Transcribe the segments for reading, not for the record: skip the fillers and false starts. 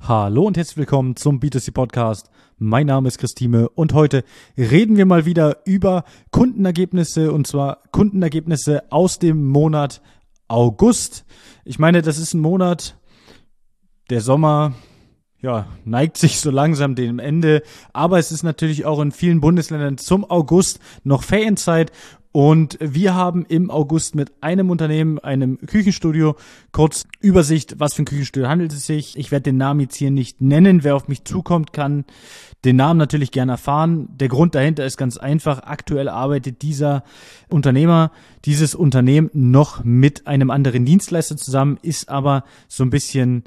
Hallo und herzlich willkommen zum B2C Podcast. Mein Name ist Christine und heute reden wir mal wieder über Kundenergebnisse, und zwar Kundenergebnisse aus dem Monat August. Ich meine, das ist ein Monat, der Sommer neigt sich so langsam dem Ende, aber es ist natürlich auch in vielen Bundesländern zum August noch Ferienzeit. Und wir haben im August mit einem Unternehmen, einem Küchenstudio, kurz Übersicht, was für ein Küchenstudio handelt es sich. Ich werde den Namen jetzt hier nicht nennen. Wer auf mich zukommt, kann den Namen natürlich gerne erfahren. Der Grund dahinter ist ganz einfach. Aktuell arbeitet dieses Unternehmen noch mit einem anderen Dienstleister zusammen, ist aber so ein bisschen,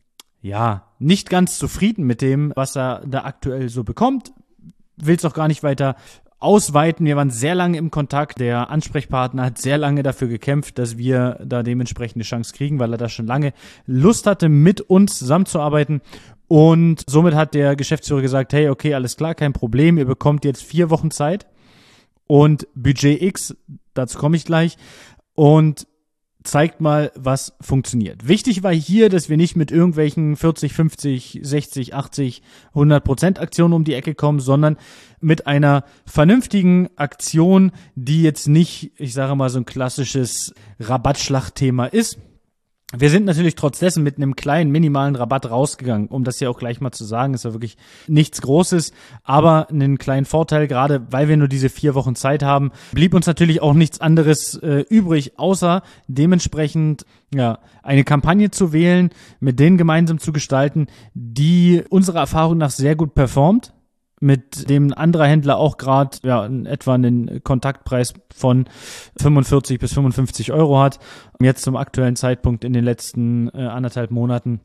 nicht ganz zufrieden mit dem, was er da aktuell so bekommt. Will es auch gar nicht weiter ausweiten. Wir waren sehr lange im Kontakt. Der Ansprechpartner hat sehr lange dafür gekämpft, dass wir da dementsprechend eine Chance kriegen, weil er da schon lange Lust hatte, mit uns zusammenzuarbeiten. Und somit hat der Geschäftsführer gesagt, hey, okay, alles klar, kein Problem. Ihr bekommt jetzt 4 Wochen Zeit und Budget X, dazu komme ich gleich, und zeigt mal, was funktioniert. Wichtig war hier, dass wir nicht mit irgendwelchen 40, 50, 60, 80, 100% Aktionen um die Ecke kommen, sondern mit einer vernünftigen Aktion, die jetzt nicht, ich sage mal, so ein klassisches Rabattschlachtthema ist. Wir sind natürlich trotz dessen mit einem kleinen, minimalen Rabatt rausgegangen, um das hier auch gleich mal zu sagen. Ist ja wirklich nichts Großes, aber einen kleinen Vorteil, gerade weil wir nur diese 4 Wochen Zeit haben, blieb uns natürlich auch nichts anderes übrig, außer dementsprechend eine Kampagne zu wählen, mit denen gemeinsam zu gestalten, die unserer Erfahrung nach sehr gut performt, mit dem ein anderer Händler auch gerade etwa einen Kontaktpreis von 45 bis 55 Euro hat, jetzt zum aktuellen Zeitpunkt in den letzten 1,5 Monaten.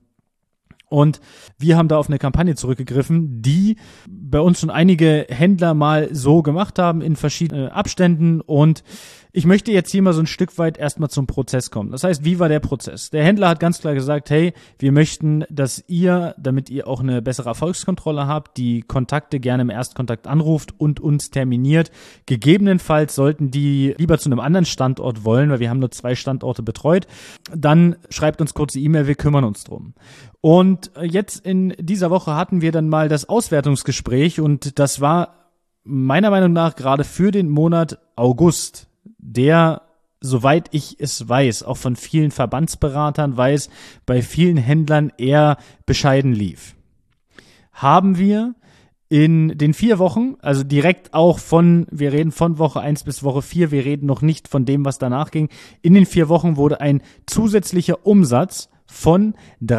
Und wir haben da auf eine Kampagne zurückgegriffen, die bei uns schon einige Händler mal so gemacht haben in verschiedenen Abständen. Und ich möchte jetzt hier mal so ein Stück weit erstmal zum Prozess kommen. Das heißt, wie war der Prozess? Der Händler hat ganz klar gesagt, hey, wir möchten, dass ihr, damit ihr auch eine bessere Erfolgskontrolle habt, die Kontakte gerne im Erstkontakt anruft und uns terminiert. Gegebenenfalls sollten die lieber zu einem anderen Standort wollen, weil wir haben nur 2 Standorte betreut. Dann schreibt uns kurze E-Mail, wir kümmern uns drum. Und jetzt in dieser Woche hatten wir dann mal das Auswertungsgespräch und das war meiner Meinung nach gerade für den Monat August, der, soweit ich es weiß, auch von vielen Verbandsberatern weiß, bei vielen Händlern eher bescheiden lief. Haben wir in den 4 Wochen, also direkt auch wir reden von Woche 1 bis Woche 4, wir reden noch nicht von dem, was danach ging, in den 4 Wochen wurde ein zusätzlicher Umsatz von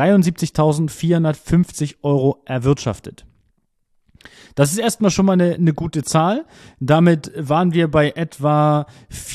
73.450 Euro erwirtschaftet. Das ist erstmal schon mal eine gute Zahl. Damit waren wir bei etwa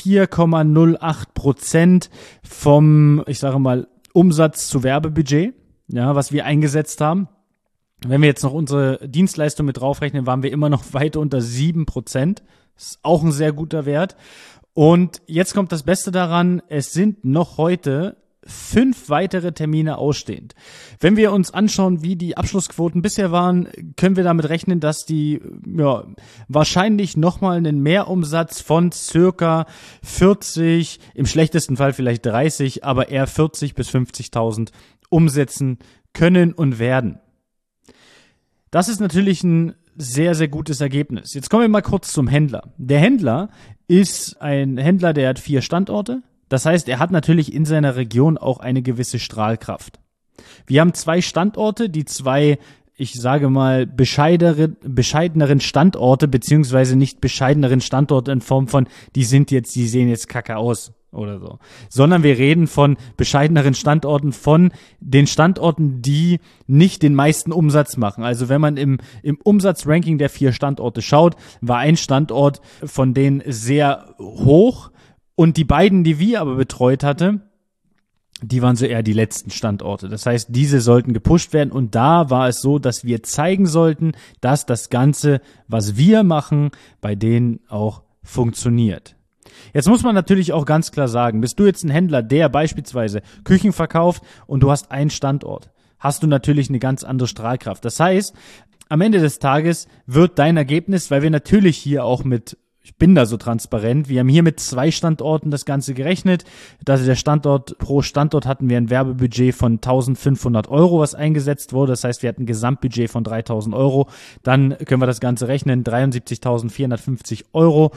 4,08% vom, ich sage mal, Umsatz zu Werbebudget, was wir eingesetzt haben. Wenn wir jetzt noch unsere Dienstleistung mit draufrechnen, waren wir immer noch weit unter 7%. Das ist auch ein sehr guter Wert. Und jetzt kommt das Beste daran, es sind noch heute 5 weitere Termine ausstehend. Wenn wir uns anschauen, wie die Abschlussquoten bisher waren, können wir damit rechnen, dass die wahrscheinlich nochmal einen Mehrumsatz von circa 40, im schlechtesten Fall vielleicht 30, aber eher 40 bis 50.000 umsetzen können und werden. Das ist natürlich ein sehr, sehr gutes Ergebnis. Jetzt kommen wir mal kurz zum Händler. Der Händler ist ein Händler, der hat 4 Standorte. Das heißt, er hat natürlich in seiner Region auch eine gewisse Strahlkraft. Wir haben 2 Standorte, die 2, ich sage mal, bescheideneren Standorte, beziehungsweise nicht bescheideneren Standorte in Form von, die sehen jetzt kacke aus oder so. Sondern wir reden von bescheideneren Standorten, von den Standorten, die nicht den meisten Umsatz machen. Also wenn man im Umsatzranking der 4 Standorte schaut, war ein Standort von denen sehr hoch. Und die beiden, die wir aber betreut hatten, die waren so eher die letzten Standorte. Das heißt, diese sollten gepusht werden. Und da war es so, dass wir zeigen sollten, dass das Ganze, was wir machen, bei denen auch funktioniert. Jetzt muss man natürlich auch ganz klar sagen, bist du jetzt ein Händler, der beispielsweise Küchen verkauft und du hast einen Standort, hast du natürlich eine ganz andere Strahlkraft. Das heißt, am Ende des Tages wird dein Ergebnis, weil wir natürlich hier auch mit ich bin da so transparent. Wir haben hier mit 2 Standorten das Ganze gerechnet. Also pro Standort hatten wir ein Werbebudget von 1.500 Euro, was eingesetzt wurde. Das heißt, wir hatten ein Gesamtbudget von 3.000 Euro. Dann können wir das Ganze rechnen, 73.450 Euro.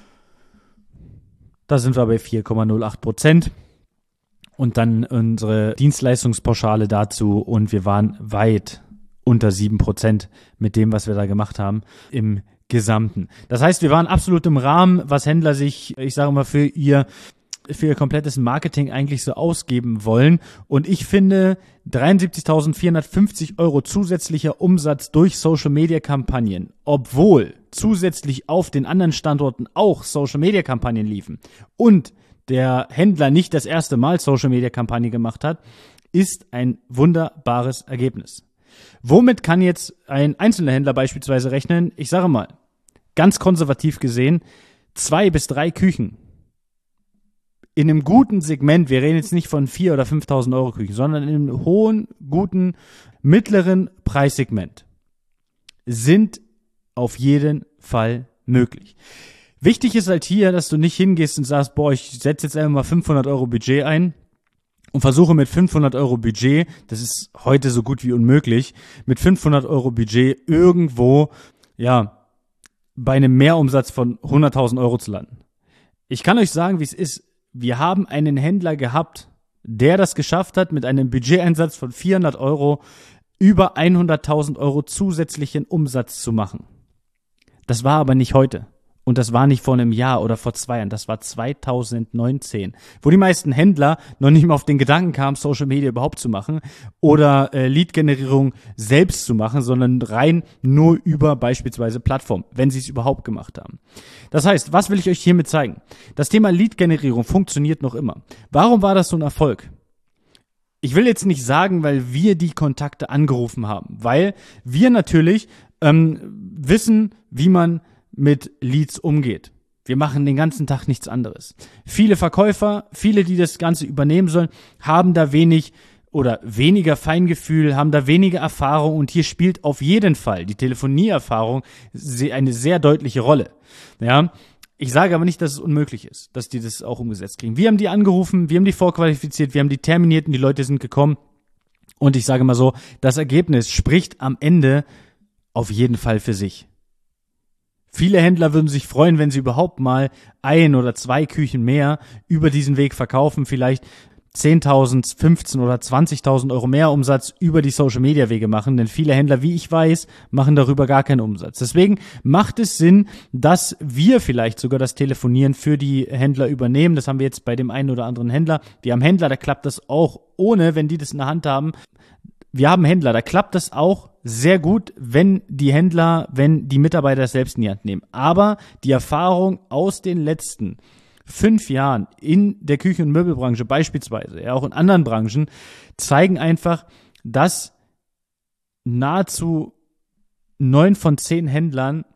Da sind wir bei 4,08%. Und dann unsere Dienstleistungspauschale dazu. Und wir waren weit unter 7% mit dem, was wir da gemacht haben im Gesamten. Das heißt, wir waren absolut im Rahmen, was Händler sich, ich sage mal, für ihr komplettes Marketing eigentlich so ausgeben wollen. Und ich finde, 73.450 Euro zusätzlicher Umsatz durch Social-Media-Kampagnen, obwohl zusätzlich auf den anderen Standorten auch Social-Media-Kampagnen liefen und der Händler nicht das erste Mal Social-Media-Kampagne gemacht hat, ist ein wunderbares Ergebnis. Womit kann jetzt ein einzelner Händler beispielsweise rechnen? Ich sage mal, ganz konservativ gesehen, 2 bis 3 Küchen. In einem guten Segment, wir reden jetzt nicht von 4.000 oder 5.000 Euro Küchen, sondern in einem hohen, guten, mittleren Preissegment sind auf jeden Fall möglich. Wichtig ist halt hier, dass du nicht hingehst und sagst, boah, ich setze jetzt einfach mal 500 Euro Budget ein und versuche mit 500 Euro Budget, das ist heute so gut wie unmöglich, mit 500 Euro Budget irgendwo, ja, bei einem Mehrumsatz von 100.000 Euro zu landen. Ich kann euch sagen, wie es ist. Wir haben einen Händler gehabt, der das geschafft hat, mit einem Budgeteinsatz von 400 Euro über 100.000 Euro zusätzlichen Umsatz zu machen. Das war aber nicht heute. Und das war nicht vor einem Jahr oder vor 2 Jahren, das war 2019, wo die meisten Händler noch nicht mal auf den Gedanken kamen, Social Media überhaupt zu machen oder Lead-Generierung selbst zu machen, sondern rein nur über beispielsweise Plattformen, wenn sie es überhaupt gemacht haben. Das heißt, was will ich euch hiermit zeigen? Das Thema Lead-Generierung funktioniert noch immer. Warum war das so ein Erfolg? Ich will jetzt nicht sagen, weil wir die Kontakte angerufen haben, weil wir natürlich wissen, wie man mit Leads umgeht. Wir machen den ganzen Tag nichts anderes. Viele Verkäufer, viele, die das Ganze übernehmen sollen, haben da wenig oder weniger Feingefühl, haben da weniger Erfahrung und hier spielt auf jeden Fall die Telefoniererfahrung eine sehr deutliche Rolle. Ja, ich sage aber nicht, dass es unmöglich ist, dass die das auch umgesetzt kriegen. Wir haben die angerufen, wir haben die vorqualifiziert, wir haben die terminiert und die Leute sind gekommen. Und ich sage mal so, das Ergebnis spricht am Ende auf jeden Fall für sich. Viele Händler würden sich freuen, wenn sie überhaupt mal 1 oder 2 Küchen mehr über diesen Weg verkaufen, vielleicht 10.000, 15.000 oder 20.000 Euro mehr Umsatz über die Social-Media-Wege machen, denn viele Händler, wie ich weiß, machen darüber gar keinen Umsatz. Deswegen macht es Sinn, dass wir vielleicht sogar das Telefonieren für die Händler übernehmen. Das haben wir jetzt bei dem einen oder anderen Händler. Wir haben Händler, da klappt das auch ohne, wenn die das in der Hand haben. Wir haben Händler, da klappt das auch sehr gut, wenn die Mitarbeiter das selbst in die Hand nehmen. Aber die Erfahrung aus den letzten 5 Jahren in der Küchen- und Möbelbranche beispielsweise, ja auch in anderen Branchen, zeigen einfach, dass nahezu 9 von 10 Händlern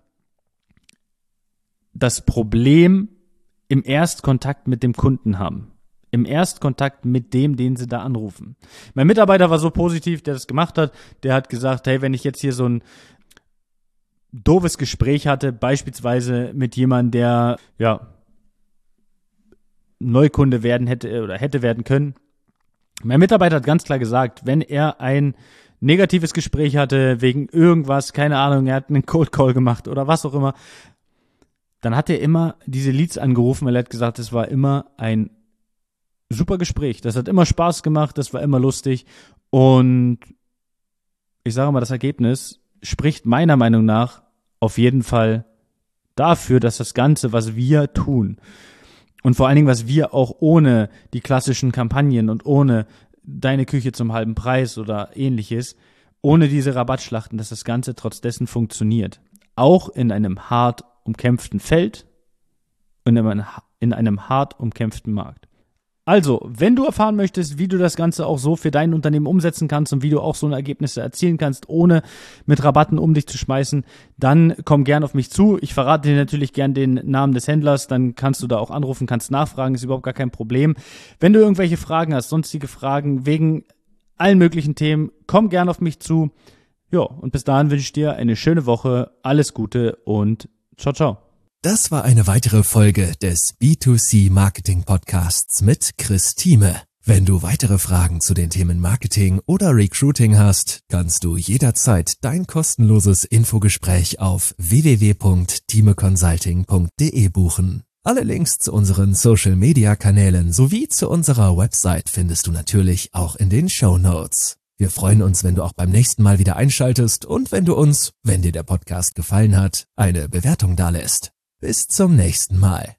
das Problem im Erstkontakt mit dem Kunden haben. Im Erstkontakt mit dem, den sie da anrufen. Mein Mitarbeiter war so positiv, der das gemacht hat. Der hat gesagt, hey, wenn ich jetzt hier so ein doofes Gespräch hatte, beispielsweise mit jemandem, der ja Neukunde werden hätte oder hätte werden können. Mein Mitarbeiter hat ganz klar gesagt, wenn er ein negatives Gespräch hatte wegen irgendwas, keine Ahnung, er hat einen Cold Call gemacht oder was auch immer, dann hat er immer diese Leads angerufen, weil er hat gesagt, es war immer ein super Gespräch. Das hat immer Spaß gemacht, das war immer lustig und ich sage mal, das Ergebnis spricht meiner Meinung nach auf jeden Fall dafür, dass das Ganze, was wir tun und vor allen Dingen, was wir auch ohne die klassischen Kampagnen und ohne deine Küche zum halben Preis oder ähnliches, ohne diese Rabattschlachten, dass das Ganze trotz dessen funktioniert. Auch in einem hart umkämpften Feld und in einem hart umkämpften Markt. Also, wenn du erfahren möchtest, wie du das Ganze auch so für dein Unternehmen umsetzen kannst und wie du auch so eine Ergebnisse erzielen kannst, ohne mit Rabatten um dich zu schmeißen, dann komm gern auf mich zu. Ich verrate dir natürlich gern den Namen des Händlers, dann kannst du da auch anrufen, kannst nachfragen, ist überhaupt gar kein Problem. Wenn du irgendwelche Fragen hast, sonstige Fragen wegen allen möglichen Themen, komm gern auf mich zu. Ja, und bis dahin wünsche ich dir eine schöne Woche, alles Gute und ciao, ciao. Das war eine weitere Folge des B2C Marketing Podcasts mit Chris Thieme. Wenn du weitere Fragen zu den Themen Marketing oder Recruiting hast, kannst du jederzeit dein kostenloses Infogespräch auf www.thimeconsulting.de buchen. Alle Links zu unseren Social-Media-Kanälen sowie zu unserer Website findest du natürlich auch in den Shownotes. Wir freuen uns, wenn du auch beim nächsten Mal wieder einschaltest und wenn du uns, wenn dir der Podcast gefallen hat, eine Bewertung dalässt. Bis zum nächsten Mal.